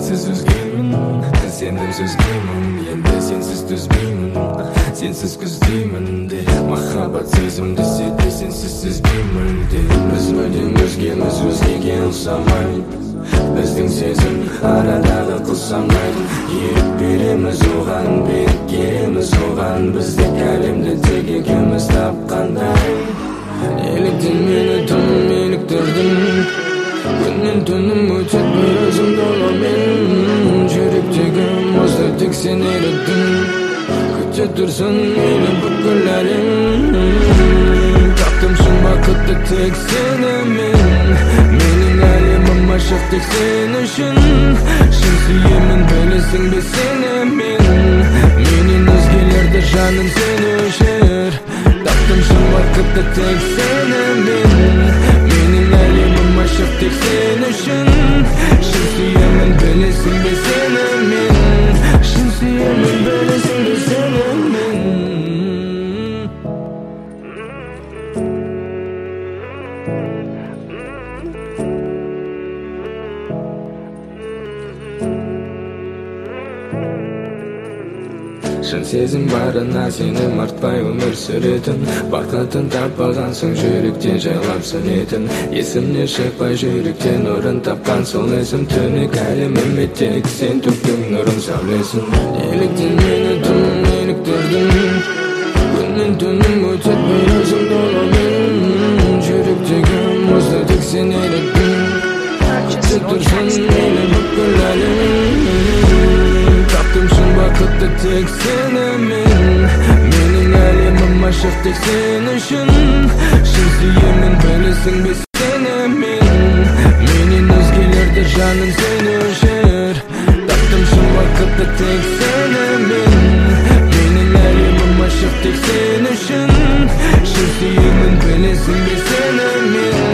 sensiz üzgünüm. Senden sözlüymün, endi sensiz düzbüymün. Sensiz küzdüymün de, mahabat sezimdi sedi sensiz sezbüymün de. Özmödüm özgemiz özgege olsamaydı. Bizning sezim aradaga qilsamaydi. Yerib beremiz oğan, berib oğan. Bizdek alimda tek ikimiz tapqanday. Elikdin meni tun eliktirdin. Günden tunum o'tib özüm dolamen. Жүректегі мұзды тек sen eriddin. Күте тұрсын мені бүкіләрің. Таптым шын бақытты тек сені мен. Менің әлемім ашық тек сен үшін. Шын сүйемін білесің бе сені мен. Менен өзгелерді жаным сен өшір. Таптым шын бақытты тек сені мен. Менің әлемім ашық тек сен үшін. Шын сүйемін білесің бе сені мен. Шын сүйемін білесің бе сені мен. Шын сезім барына сені мартпай өмір сүретін. Бақытын таппаған соң жүректе жайлап сөнетін. Есімнен шықпай жүректен орын тапқан сол есім. Түнек әлеміме тек сен төктің нұрын сәулесін. Еліктен мені тым еліктірдің. Күннен түнім өтетпей өзім доламын. Жүректегі мұзды тек сен еріктің. Тұрсын мені бүкіл әлемін. Таптым шын бақытты тек сені мен. Менің әлемім ашық тек сен үшін. Шын сүйемін білесің бе сені мен. Менен өзгелерді жаным сен өшір. Таптым шын бақытты тек сені мен. Менің әлемім ашық тек сен үшін. Шын сүйемін білесің бе сені мен.